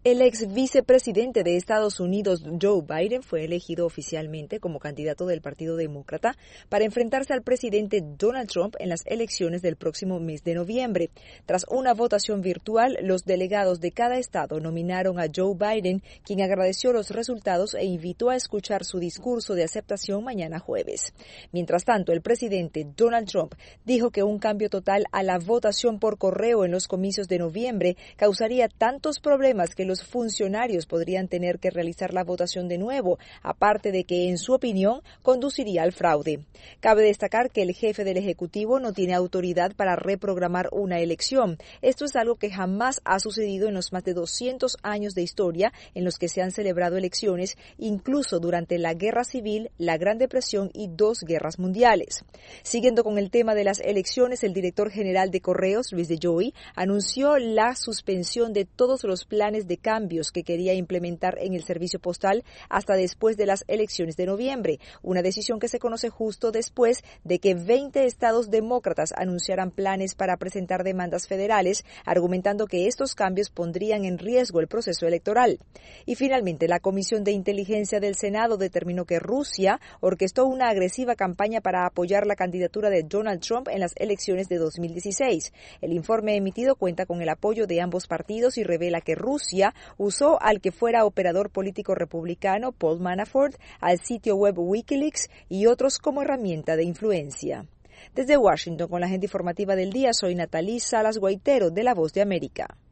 El ex vicepresidente de Estados Unidos, Joe Biden, fue elegido oficialmente como candidato del Partido Demócrata para enfrentarse al presidente Donald Trump en las elecciones del próximo mes de noviembre. Tras una votación virtual, los delegados de cada estado nominaron a Joe Biden, quien agradeció los resultados e invitó a escuchar su discurso de aceptación mañana jueves. Mientras tanto, el presidente Donald Trump dijo que un cambio total a la votación por correo en los comicios de noviembre causaría tantos problemas que los funcionarios podrían tener que realizar la votación de nuevo, aparte de que, en su opinión, conduciría al fraude. Cabe destacar que el jefe del Ejecutivo no tiene autoridad para reprogramar una elección. Esto es algo que jamás ha sucedido en los más de 200 años de historia en los que se han celebrado elecciones, incluso durante la Guerra Civil, la Gran Depresión y 2 guerras mundiales. Siguiendo con el tema de las elecciones, el director general de Correos, Luis de Joy, anunció la suspensión de todos los planes de cambios que quería implementar en el servicio postal hasta después de las elecciones de noviembre, una decisión que se conoce justo después de que 20 estados demócratas anunciaran planes para presentar demandas federales, argumentando que estos cambios pondrían en riesgo el proceso electoral. Y finalmente, la Comisión de Inteligencia del Senado determinó que Rusia orquestó una agresiva campaña para apoyar la candidatura de Donald Trump en las elecciones de 2016. El informe emitido cuenta con el apoyo de ambos partidos y revela que Rusia usó al que fuera operador político republicano Paul Manafort, al sitio web Wikileaks y otros como herramienta de influencia. Desde Washington, con la agenda informativa del día, soy Natalí Salas Guaitero, de La Voz de América.